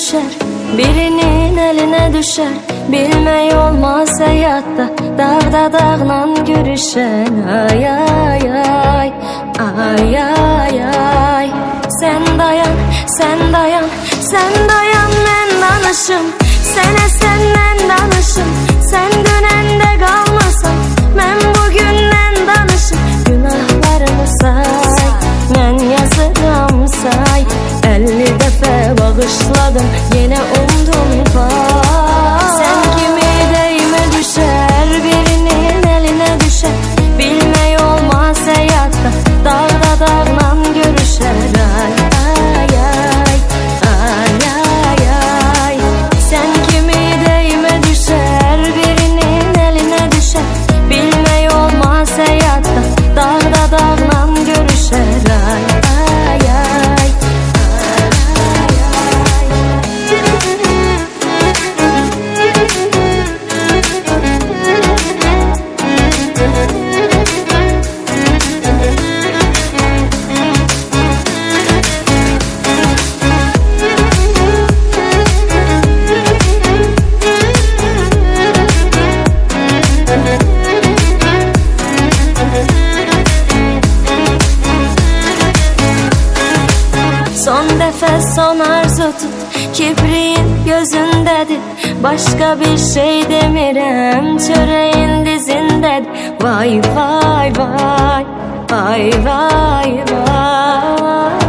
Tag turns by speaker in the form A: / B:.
A: düşer, birinin eline düşer. Bilmək olmaz həyatda, dağda dağla görüşən. Ay ay ay, ay ay ay. Sen dayan, sen dayan, sen dayan, mən danışım. Sənə səndən danışım. Sen dönəndə qalmasan, mən bugündən danışım. Günahlarını say, mən yazıram say. 50 dəfə bağışladım, yenə umdum pay. Sen kimi deyimə düşər, birinin elinə düşər. Bilmək olmaz həyatda, dağda dağla görüşər. Ay ay ay, ay ay ay. Sen kimi deyimə düşər, birinin elinə düşər. Bilmək olmaz həyatda, dağda dağla görüşər. Ay ay ay. Son dəfə son arzu tut, kibriyin gözündədir. Başqa bir şey demirəm, çörəyin dizindədir. Vay vay vay, vay vay vay.